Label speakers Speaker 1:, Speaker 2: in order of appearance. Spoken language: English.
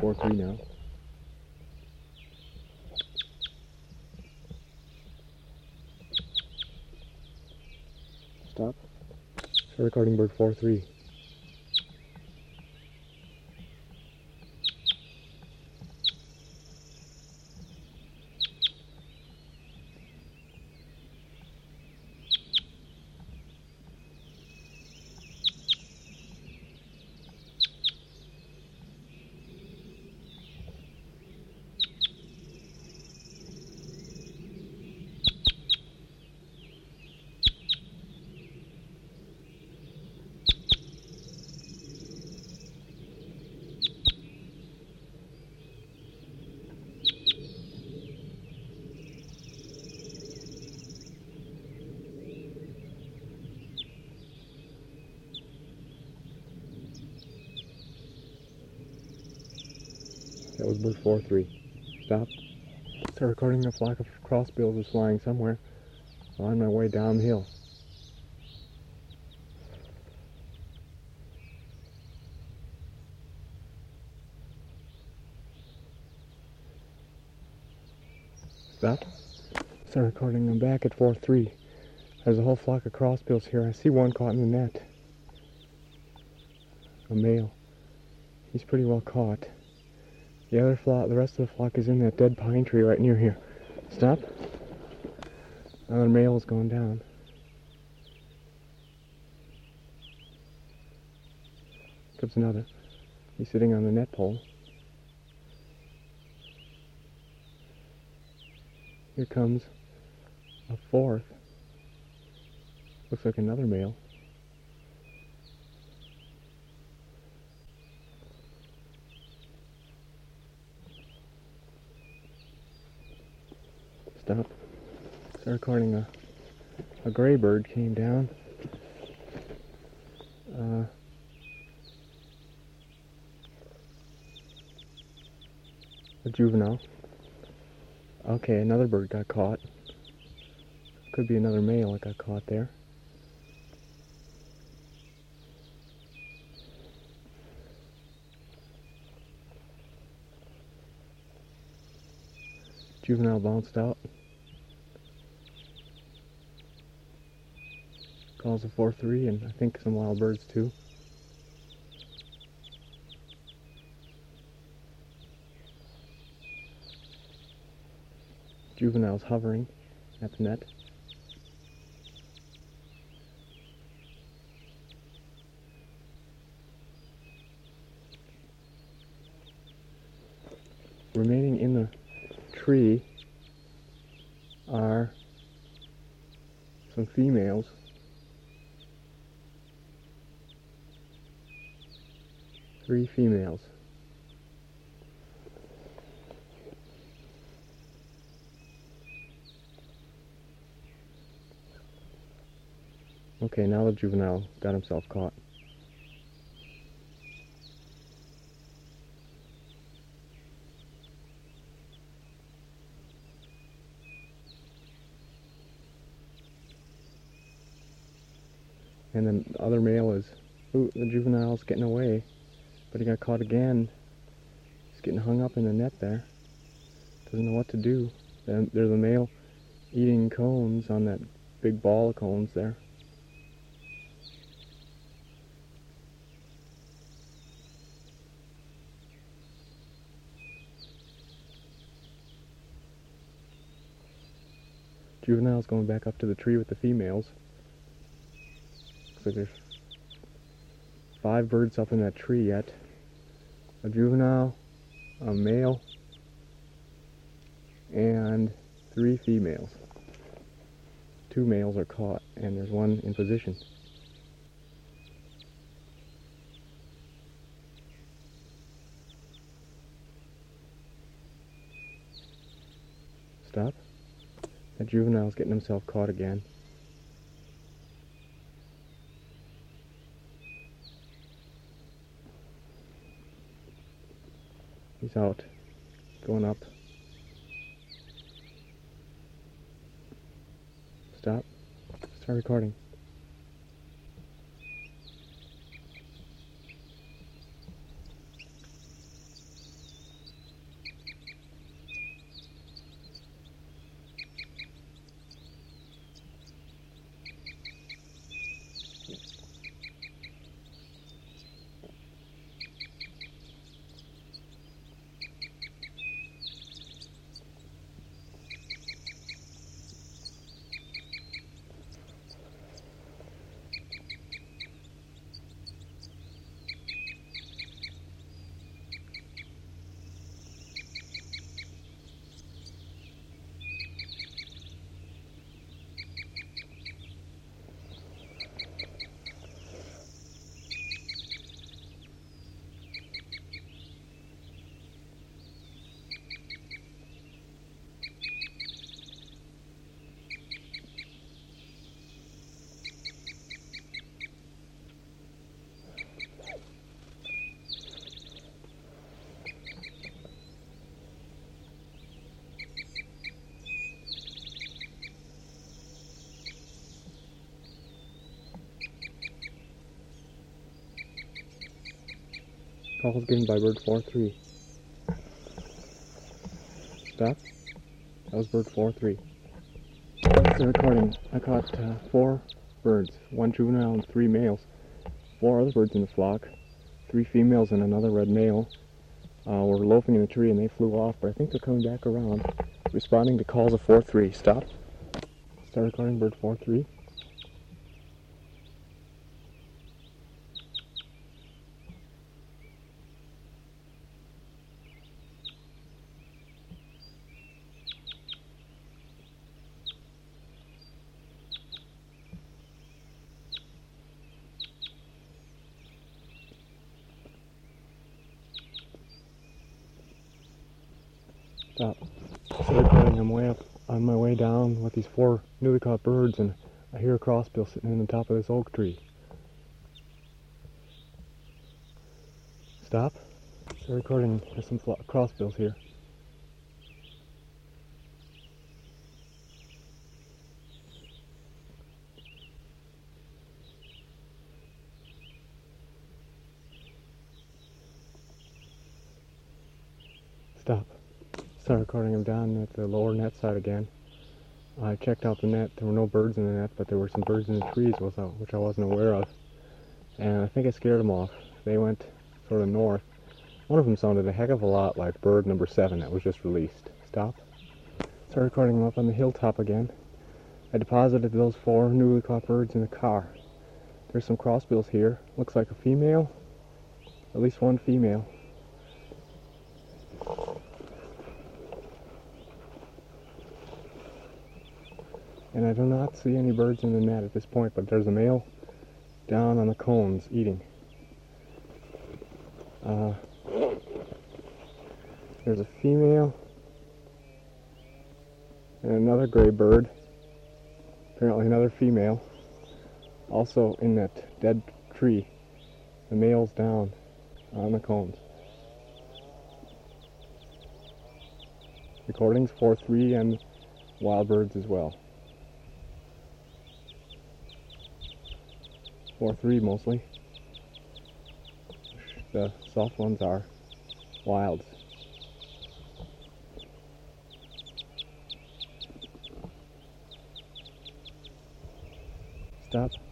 Speaker 1: 4-3 now. Stop. Start recording bird 4-3. That was bird 4-3. Stop. Start recording a flock of crossbills is flying somewhere on my way downhill. Stop. Start recording them back at 4-3. There's a whole flock of crossbills here. I see one caught in the net. A male. He's pretty well caught. The other flock, the rest of the flock is in that dead pine tree right near here. Stop. Another male is going down. Comes another. He's sitting on the net pole. Here comes a fourth. Looks like another male. Stop. Start recording a gray bird came down. A juvenile. Okay, another bird got caught. Could be another male that got caught there. Juvenile bounced out. Calls a 4-3 and I think some wild birds too. Juvenile's hovering at the net. Remaining in the tree are some females. Three females. Okay, now the juvenile got himself caught. And then the other male is, ooh, the juvenile's getting away, but he got caught again. He's getting hung up in the net there. Doesn't know what to do. Then there's a male eating cones on that big ball of cones there. Juvenile's going back up to the tree with the females. Looks like there's 5 birds up in that tree yet. A juvenile, a male, and 3 females. 2 males are caught, and there's one in position. Stop. That juvenile's getting himself caught again. He's out, going up. Stop. Start recording. Call was given by bird 4-3. Stop. That was bird 4-3. The recording. I caught 4 birds, 1 juvenile and 3 males. 4 other birds in the flock, 3 females and another red male, were loafing in the tree and they flew off, but I think they're coming back around, responding to calls of 4-3. Stop. Start recording bird 4-3. Stop. So recording. I'm way up on my way down with these 4 newly caught birds, and I hear a crossbill sitting in the top of this oak tree. Stop. So recording. There's some crossbills here. Stop. Start recording. I'm down at the lower net side again. I checked out the net. There were no birds in the net, but there were some birds in the trees, which I wasn't aware of. And I think I scared them off. They went sort of north. One of them sounded a heck of a lot like bird number 7 that was just released. Stop. Start recording them up on the hilltop again. I deposited those 4 newly caught birds in the car. There's some crossbills here. Looks like a female. At least one female. And I do not see any birds in the net at this point, but there's a male down on the cones eating. There's a female and another gray bird, apparently another female, also in that dead tree. The male's down on the cones. Recordings 4-3 and wild birds as well. 4-3 mostly. The soft ones are wilds. Stop.